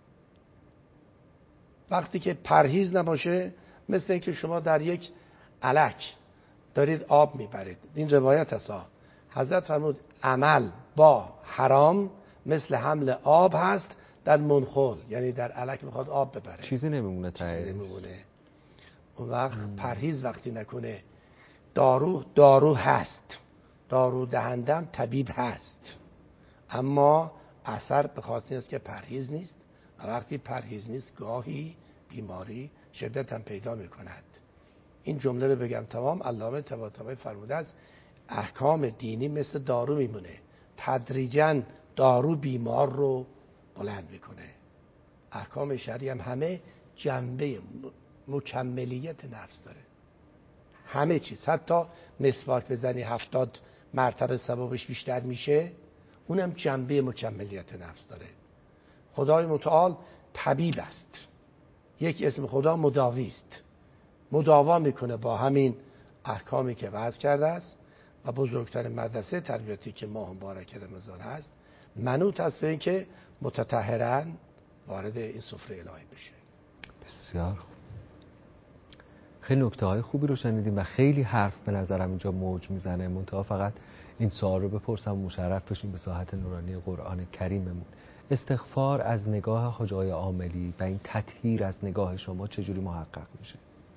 Speaker 3: وقتی که پرهیز نباشه، مثل اینکه شما در یک الک دارید آب میبرید. این روایت هست، حضرت فرمود عمل با حرام مثل حمل آب هست در منخل، یعنی در الک میخواد آب ببره،
Speaker 2: چیزی نمیمونه ته.
Speaker 3: اون وقت پرهیز وقتی نکنه، دارو هست، دارو دهندم طبیب هست، اما اثر به خاطر است که پرهیز نیست. و وقتی پرهیز نیست گاهی بیماری شدت هم پیدا میکند. این جمله رو بگم تمام. علامه طباطبایی فرموده است احکام دینی مثل دارو میمونه، تدریجاً دارو بیمار رو بلند میکنه. احکام شرعی هم همه جنبه مکملیت نفس داره، همه چیز. حتی مسواک بزنی 70 مرتبه ثوابش بیشتر میشه، اونم جنبه مکملیت نفس داره. خدای متعال طبیب است، یک اسم خدا مداوی است، مداوا میکنه با همین احکامی که وضع کرده است. و بزرگترین مدرسه تربیتی که ماه مبارک رمضان هست منوط است به این که متطهرن وارد این سفره الهی بشه.
Speaker 2: بسیار خوب. خیلی نکته های خوبی رو شنیدیم و خیلی حرف به نظرم اینجا موج میزنه. منتها فقط این سوال رو بپرسم، مشرف بشیم به ساحت نورانی قرآن کریممون. استغفار از نگاه حاج آقای عاملی و این تطهیر از نگاه شما چجوری محقق میشه؟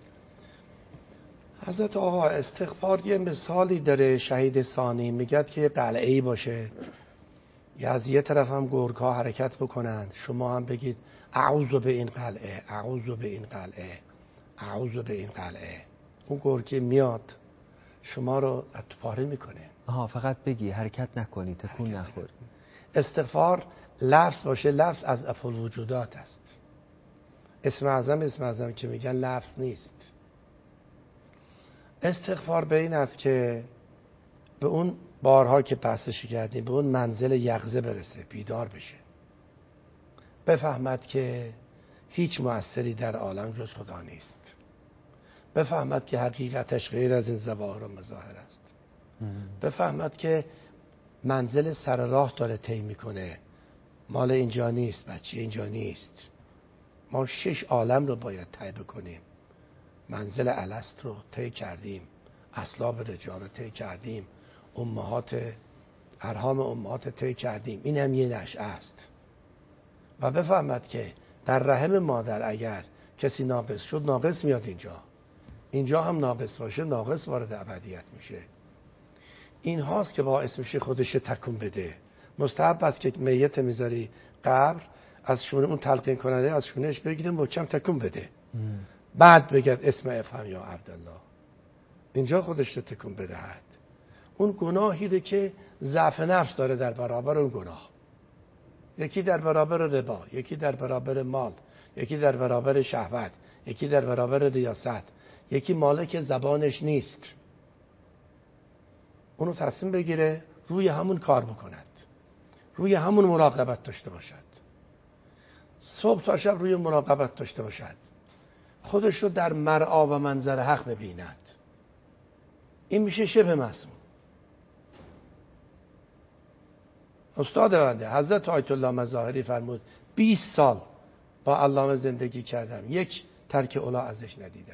Speaker 3: حضرت آقا استغفار یه مثالی داره شهید ثانی، میگه که قلعه‌ای باشه، یا از یه طرف هم گرگ‌ها حرکت بکنن، شما هم بگید اعوذ به این قلعه، اعوذ به این قلعه، اعوذ به این قلعه. اون گرگه میاد شما رو پاره میکنه.
Speaker 2: فقط بگی، حرکت نکنی، تکون نخوری.
Speaker 3: استغفار لفظ باشه، لفظ از افعال وجودات است. اسم اعظم که میگن لفظ نیست. استغفار به این است که به اون بارها که بحثش کردیم، به اون منزل یقظه برسه، بیدار بشه، بفهمد که هیچ مؤثری در عالم جز خدا نیست. بفهمد که حقیقتش غیر از این ظواهر و مظاهر است. بفهمد که منزل سر راه داره طی میکنه، مال اینجا نیست، بچه اینجا نیست. ما 6 عالم رو باید طی بکنیم. منزل الست رو طی کردیم، اسلاب رجال رو طی کردیم، ارحام امهات طی کردیم. این هم یه نشأه است. و بفهمد که در رحم مادر اگر کسی ناقص شد، ناقص میاد اینجا هم ناقص باشه، ناقص وارد ابدیت میشه. این هاست که باعث میشه خودش تکون بده. مستحب است که میت میذاری قبر، از شونه اون تلقین کننده از شونهش بگیره، محکم تکون بده، بعد بگد اسم افهم یا عبدالله. اینجا خودش رو تکون بدهد. اون گناهی رو که ضعف نفس داره در برابر اون گناه، یکی در برابر ربا، یکی در برابر مال، یکی در برابر شهوت، یکی در برابر ریاست، یکی مالک زبانش نیست، اونو تصمیم بگیره روی همون کار بکند، روی همون مراقبت داشته باشد، صبح تا شب روی مراقبت داشته باشد، خودش رو در مرعا و منظر حق ببیند. این میشه شبه معصوم. استاد بنده حضرت آیت الله مظاهری فرمود 20 سال با علامه زندگی کردم، یک ترک اولا ازش ندیدم.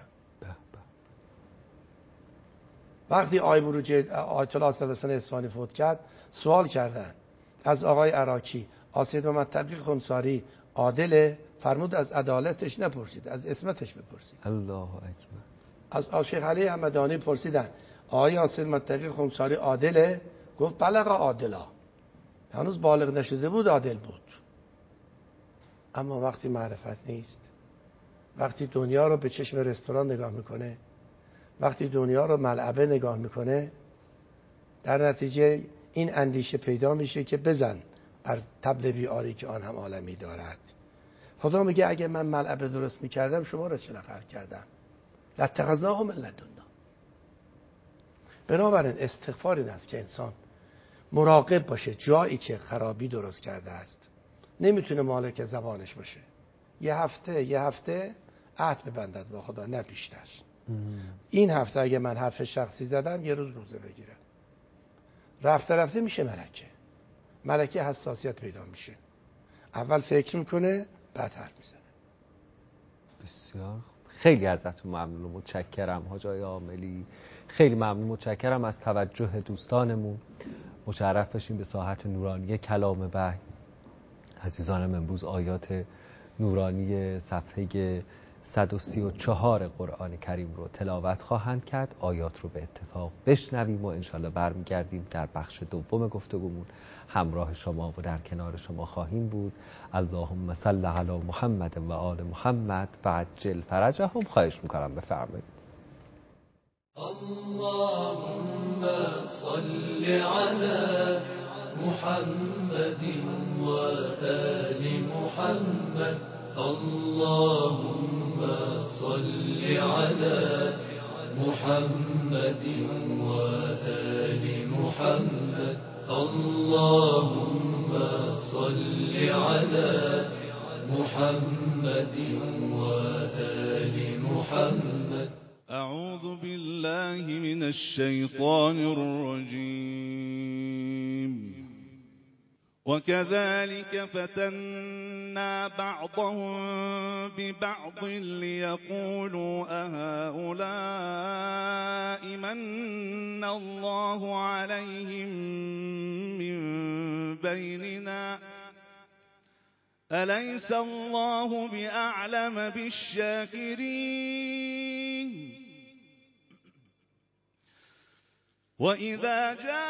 Speaker 3: وقتی آیت الله صدرسان اصفهانی فوت کرد، سوال کردن از آقای عراقی، آسید محمد تقی خمساری عادله؟ فرمود از عدالتش نپرسید، از اسمتش بپرسید.
Speaker 2: الله اکبر.
Speaker 3: از شیخ علی همدانی پرسیدن آقای آسید محمد تقی خمساری عادله؟ گفت بلغ عادلا. هنوز بالغ نشده بود، عادل بود. اما وقتی معرفت نیست، وقتی دنیا رو به چشم رستوران نگاه میکنه، وقتی دنیا رو ملعبه نگاه میکنه، در نتیجه این اندیشه پیدا میشه که بزن بر طبل بیاری که آن هم عالمی دارد. خدا میگه اگه من ملعبه درست میکردم شما رو چرا خلق کردم؟ لاتخذناهم من لدنا. بنابراین استغفار این است که انسان مراقب باشه جایی که خرابی درست کرده است. نمیتونه مالک زبانش باشه. یه هفته عهد ببندد با خدا، نه بیشتر. این هفته اگه من حرف شخصی زدم یه روز روزه بگیرم. رفته میشه ملکه حساسیت پیدا میشه. اول فکر میکنه، بعد حرف میزنه.
Speaker 2: بسیار خیلی ازتون ممنون و متشکرم حاج آقای عاملی. خیلی ممنون، متشکرم از توجه دوستانمون. مشرف بشیم به ساحت نورانی کلام وحی. عزیزانم امروز آیات نورانی صفحه 134 قرآن کریم رو تلاوت خواهند کرد. آیات رو به اتفاق بشنویم و انشالله برمیگردیم در بخش دوم گفتگومون همراه شما و در کنار شما خواهیم بود. اللهم صل علی محمد و آل محمد و عجل فرجهم. خواهش میکنم بفرمایید.
Speaker 4: اللهم صل علی محمد و آل محمد. اللهم صل علی محمد و آل محمد. اللهم صل علی محمد و آل محمد.
Speaker 5: أعوذ بالله من الشيطان الرجيم. وكذلك فتنا بعضهم ببعض ليقولوا أهؤلاء من الله عليهم من بيننا أليس الله بأعلم بالشاكرين. وإذا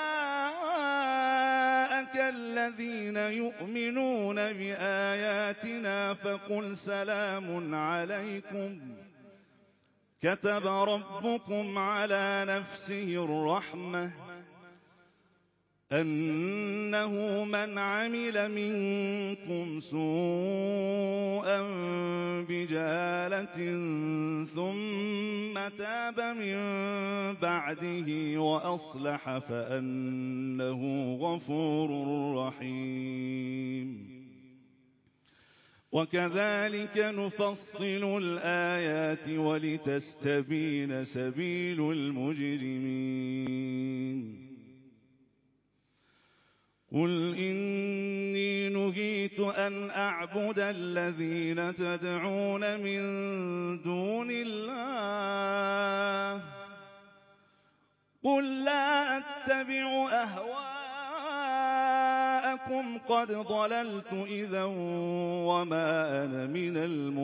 Speaker 5: جاءك الذين يؤمنون بآياتنا فقل سلام عليكم كتب ربكم على نفسه الرحمة أنه من عمل منكم سوءا بجهالة ثم تاب من بعده وأصلح فأنه غفور رحيم. وكذلك نفصل الآيات ولتستبين سبيل المجرمين قل إني نهيت أن أعبد الذين تدعون من دون الله قل لا أتبع أهواءكم قد ضللت إذا وما أنا من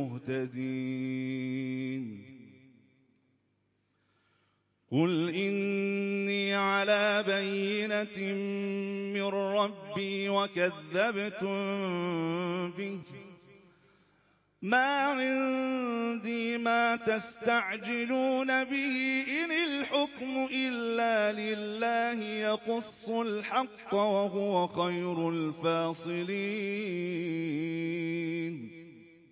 Speaker 5: المهتدين قل إني على بينة من ربي وكذبتم به ما عندي ما تستعجلون به إن الحكم إلا لله يقص الحق وهو خير الفاصلين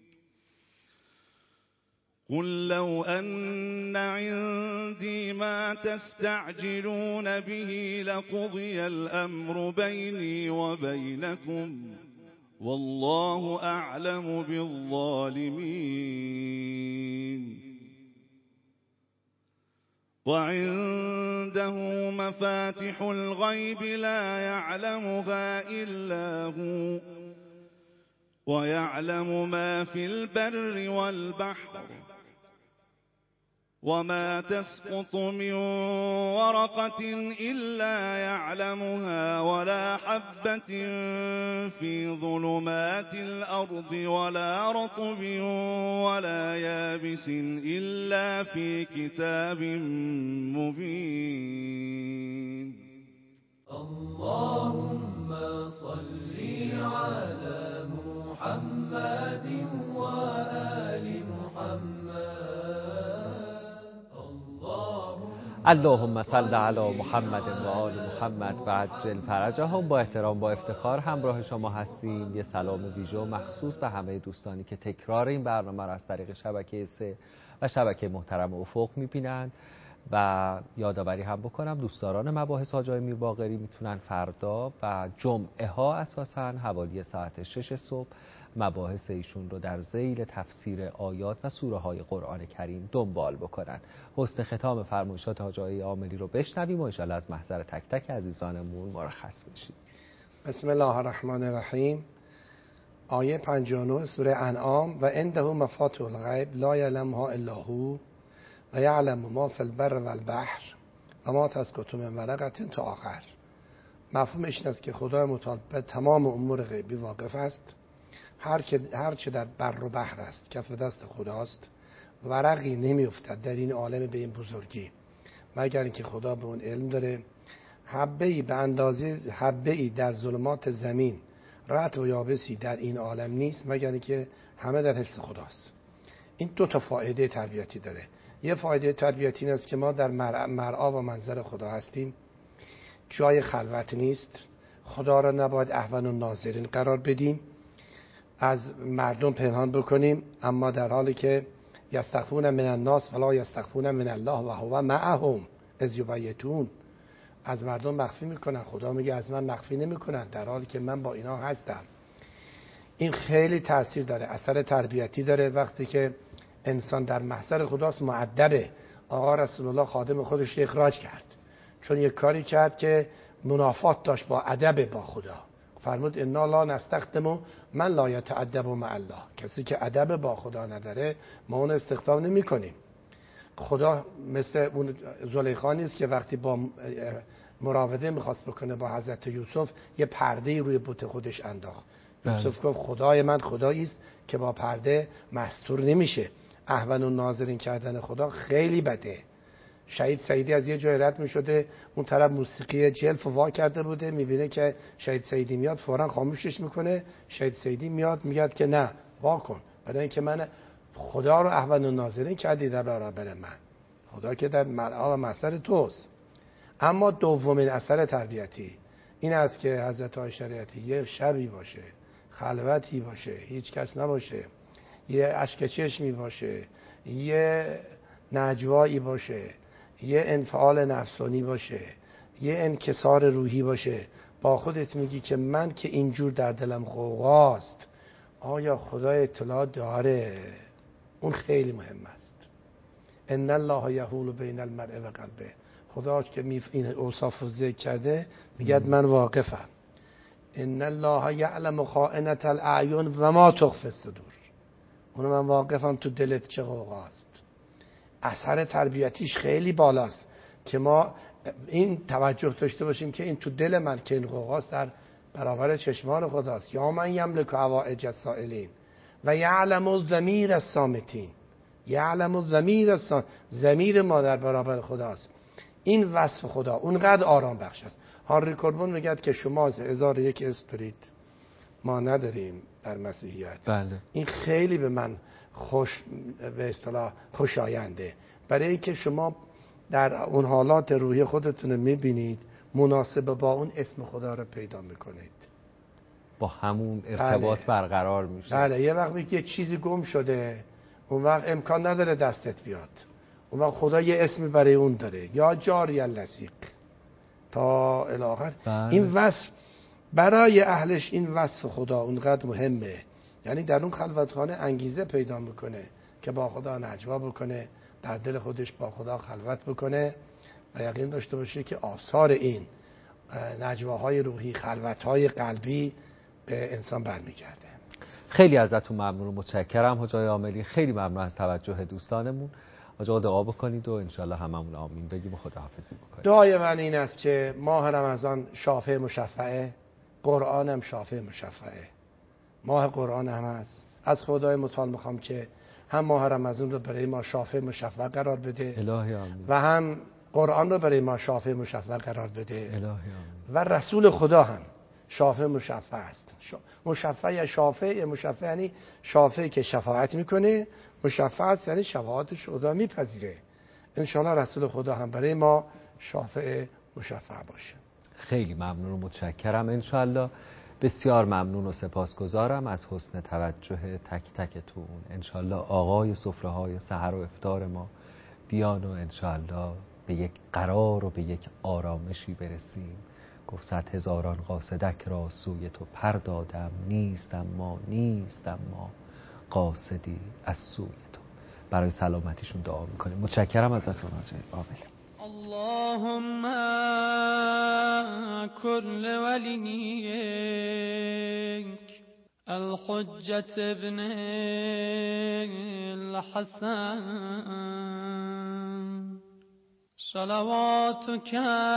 Speaker 5: قل لو أن عندي ما تستعجلون به لقضي الأمر بيني وبينكم والله أعلم بالظالمين وعنده مفاتح الغيب لا يعلمها إلا هو ويعلم ما في البر والبحر وما تسقط من ورقة إلا يعلمها ولا حبة في ظلمات الأرض ولا رطب ولا يابس إلا في كتاب مبين
Speaker 4: اللهم صل على محمد وآل محمد
Speaker 2: اللهم صل علی محمد و آل محمد و عجل فرجهم. با احترام با افتخار همراه شما هستیم. یه سلام ویژه و مخصوص به همه دوستانی که تکرار این برنامه را از طریق شبکه 3 و شبکه محترم افق می‌بینند و یادآوری هم بکنم دوستداران مباحث حاج آقای میرباقری میتونن فردا و جمعه ها اساساً حوالی ساعت 6 صبح مباحث ایشون رو در ذیل تفسیر آیات و سوره های قرآن کریم دنبال بکنن. حسن ختام فرمایشات حاج آقای عاملی رو بشنویم و ان شاءالله از محضر تک تک عزیزانمون مرخص بشیم.
Speaker 3: بسم الله الرحمن الرحیم. آیه 59 سوره انعام. و عنده مفاتیح الغیب لا یعلمها الا هو و یعلم ما فی البر و البحر و ما تسقط من ورقة تا آخر. مفهومش این است که خدای متعال به تمام امور غیبی واقف است. هر چه در بر و بحر است کف دست خداست. ورقی نمیافتد در این عالم به این بزرگی مگر اینکه خدا به اون علم داره. حبه‌ای به اندازه حبه‌ای در ظلمات زمین رطب و یابسی در این عالم نیست مگر اینکه همه در حفظ خداست. این دو تا فایده تربیتی داره. یه فایده تربیتی این است که ما در مرعا و منظر خدا هستیم. جای خلوت نیست. خدا را نباید اهون الناظرین قرار بدیم، از مردم پنهان بکنیم، اما در حالی که یستخفون من الناس ولا یستخفون من الله و هو معهم اذ یبیتون. از مردم مخفی میکنن، خدا میگه از من مخفی نمیکنن در حالی که من با اینا هستم. این خیلی تأثیر داره، اثر تربیتی داره. وقتی که انسان در محضر خداست مؤدبه. آقا رسول الله خادم خودش اخراج کرد چون یک کاری کرد که منافات داشت با ادب با خدا. فرمود انا لا نستخدم من لا یتأدب مع الله. کسی که ادب با خدا نداره ما اون استخدام نمی کنیم. خدا مثل اون زلیخا نیست که وقتی با مراوده میخواست بکنه با حضرت یوسف یه پرده روی بت خودش انداخت. یوسف گفت خدای من خدایی است که با پرده مستور نمیشه. اهون الناظرین کردن خدا خیلی بده. شهید سیدی از یه جای رد میشده، اون طرف موسیقی جلف وا کرده بوده، میبینه که شهید سیدی میاد فوراً خاموشش میکنه. شهید سیدی میاد میگه که نه وا کن، برای اینکه من خدا رو اهون الناظرین کردی در برابر من. خدا که در مرعا و محضر توست. اما دومین اثر تربیتی این است که حضرت عایشه شریعتی یه شبی باشه، خلوتی باشه، هیچ کس نباشه، یه اشک چشمی باشه، یه نجوایی باشه، یه انفعال نفسانی باشه، یه انکسار روحی باشه، با خودت میگی که من که اینجور در دلم غوغاست آیا خدا اطلاع داره؟ اون خیلی مهم است. ان الله یحول بین المرء و قلبه. خدا که این اوصاف رو ذکر کرده میگه من واقفم. ان الله یعلم خائنة الاعین و ما تخفی الصدور. اون من واقفم تو دلت چه غوغاست. اثر تربیتیش خیلی بالاست که ما این توجه داشته باشیم که این تو دل من که این غوغاست در برابر چشمان خداست. یا من یملک حوائج السائلین و یعلم ضمیر الصامتین. یعلم ضمیر ضمیر ما در برابر خداست. این وصف خدا اونقدر آرام بخش است. هانری کوربون میگه که شما 1001 اسم دارید، ما نداریم در مسیحیت.
Speaker 2: بله. این
Speaker 3: خیلی به من به اصطلاح خوشاینده، برای اینکه شما در اون حالات روحی خودتون میبینید مناسب با اون اسم خدا رو پیدا میکنید،
Speaker 2: با همون ارتباط برقرار میشه.
Speaker 3: بله. یه وقت یه چیزی گم شده، اون وقت امکان نداره دستت بیاد، اون وقت خدا یه اسمی برای اون داره، یا جاری اللصیق تا الاخر. این وصف برای اهلش، این وصف خدا اونقدر مهمه، یعنی در اون خلوتخانه انگیزه پیدا میکنه که با خدا نجوا بکنه، در دل خودش با خدا خلوت بکنه و یقین داشته باشه که آثار این نجواهای روحی، خلوتهای قلبی به انسان برمیگرده.
Speaker 2: خیلی ازتون ممنون و متشکرم حاج آقای عاملی. خیلی ممنون از توجه دوستانمون. حاج آقا دعا بکنید و انشالله هممون آمین بگیم و خداحافظی بکنید.
Speaker 3: دعای من این است که ماه رمضان شافع مشفعه، قرآن هم شافع مشفعه، ماه قرآن هم هست. از خدای متعال میخوام که هم ماه رمضان رو برای ما شافع مشفع قرار بده
Speaker 2: الهی آمین.
Speaker 3: و هم قرآن رو برای ما شافع مشفع قرار بده
Speaker 2: الهی آمین.
Speaker 3: و رسول خدا هم شافع مشفع است. مشفع یا شافع، مشفع یعنی شافع که شفاعت میکنه، مشفع یعنی شفاعت خدا میپذیره. انشاءالله رسول خدا هم برای ما شافع مشفع باشه.
Speaker 2: خیلی ممنون و متشکرم. انشالله بسیار ممنون و سپاسگزارم از حسن توجه تک تکتون. انشالله آقای سفره های سحر و افطار ما بیان و انشالله به یک قرار و به یک آرامشی برسیم. گفت 100,000 قاصدک را سوی تو پر دادم، نیستم ما قاصدی از سوی تو. برای سلامتیشون دعا میکنیم. متشکرم ازتون حاج عاملی.
Speaker 4: اللهم كل وليك الحجة ابن الحسن صلواتك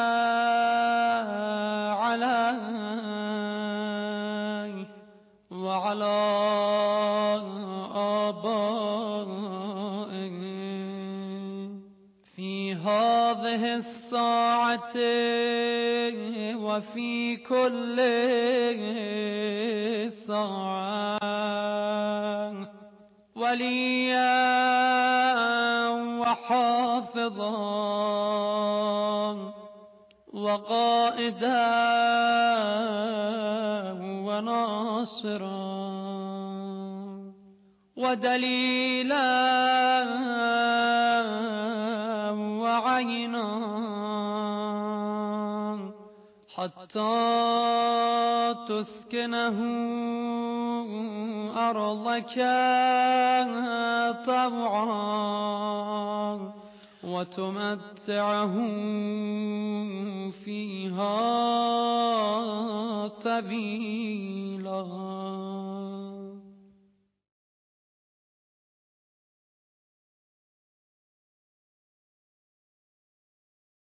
Speaker 4: عليه وعلى آبائه في هذه الساعة وفي كل ساعة وليا وحافظا وقائدا وناصرا ودليلا وعينا حتى تسكنه أرضك طوعا وتمتعه فيها طويلا